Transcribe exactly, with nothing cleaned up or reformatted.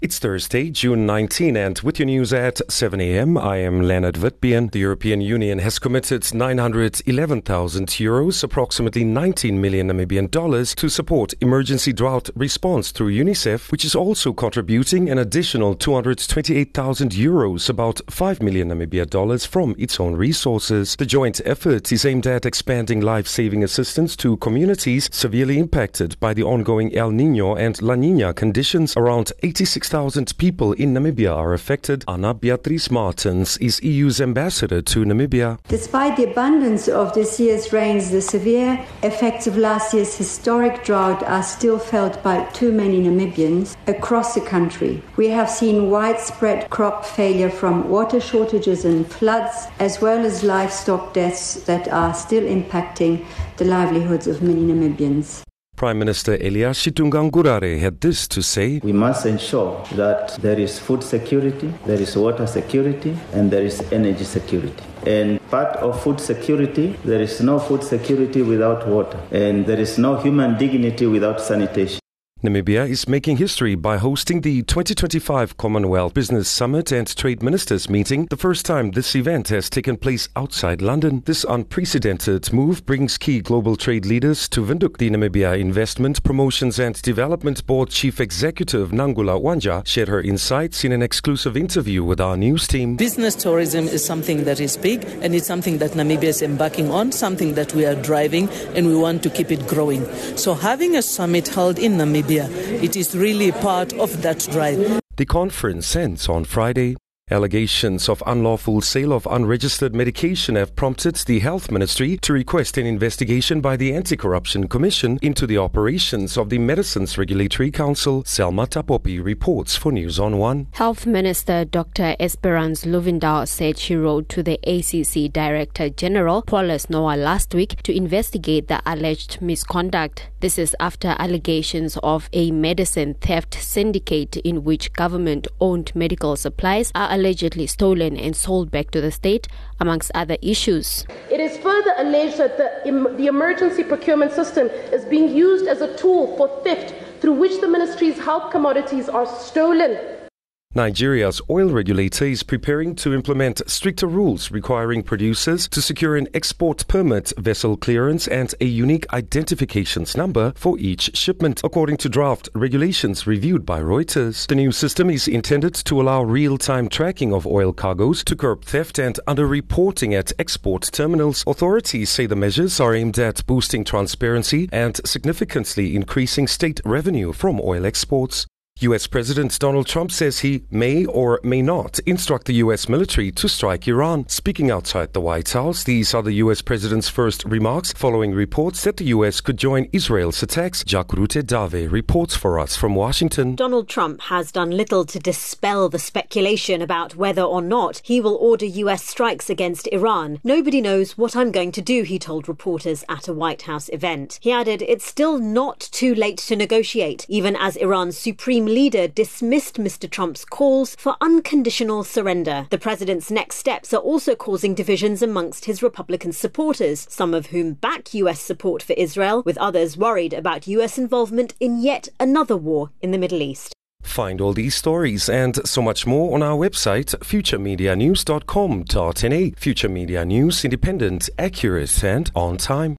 It's Thursday, June nineteenth, and with your news at seven a.m., I am Leonard Witbien. The European Union has committed nine hundred eleven thousand euros, approximately nineteen million Namibian dollars, to support emergency drought response through UNICEF, which is also contributing an additional two hundred twenty-eight thousand euros, about five million Namibian dollars, from its own resources. The joint effort is aimed at expanding life-saving assistance to communities severely impacted by the ongoing El Niño and La Niña conditions. Around eighty-six thousand people in Namibia are affected. Anna Beatrice Martens is E U's ambassador to Namibia. Despite the abundance of this year's rains, the severe effects of last year's historic drought are still felt by too many Namibians across the country. We have seen widespread crop failure from water shortages and floods, as well as livestock deaths that are still impacting the livelihoods of many Namibians. Prime Minister Elias Shitungangurare had this to say: We must ensure that there is food security, there is water security, and there is energy security. And part of food security, there is no food security without water, and there is no human dignity without sanitation. Namibia is making history by hosting the twenty twenty-five Commonwealth Business Summit and Trade Ministers meeting, the first time this event has taken place outside London. This unprecedented move brings key global trade leaders to Windhoek. The Namibia Investment, Promotions and Development Board Chief Executive Nangula Wanja shared her insights in an exclusive interview with our news team. Business tourism is something that is big, and it's something that Namibia is embarking on, something that we are driving, and we want to keep it growing. So having a summit held in Namibia, it is really part of that drive. The conference ends on Friday. Allegations of unlawful sale of unregistered medication have prompted the Health Ministry to request an investigation by the Anti-Corruption Commission into the operations of the Medicines Regulatory Council. Selma Tapopi reports for News on One. Health Minister Doctor Esperance Luvendal said she wrote to the A C C Director General Paulus Noah last week to investigate the alleged misconduct. This is after allegations of a medicine theft syndicate in which government-owned medical supplies are allegedly stolen and sold back to the state, amongst other issues. It is further alleged that the, em- the emergency procurement system is being used as a tool for theft through which the ministry's health commodities are stolen. Nigeria's oil regulator is preparing to implement stricter rules requiring producers to secure an export permit, vessel clearance, and a unique identifications number for each shipment, according to draft regulations reviewed by Reuters. The new system is intended to allow real-time tracking of oil cargoes to curb theft and underreporting at export terminals. Authorities say the measures are aimed at boosting transparency and significantly increasing state revenue from oil exports. U S President Donald Trump says he may or may not instruct the U S military to strike Iran. Speaking outside the White House, these are the U S president's first remarks following reports that the U S could join Israel's attacks. Jakrute Dave reports for us from Washington. Donald Trump has done little to dispel the speculation about whether or not he will order U S strikes against Iran. Nobody knows what I'm going to do, he told reporters at a White House event. He added, it's still not too late to negotiate, even as Iran's supreme leader dismissed Mister Trump's calls for unconditional surrender. The president's next steps are also causing divisions amongst his Republican supporters, some of whom back U S support for Israel, with others worried about U S involvement in yet another war in the Middle East. Find all these stories and so much more on our website, future media news dot com dot n a. Future Media News, independent, accurate and on time.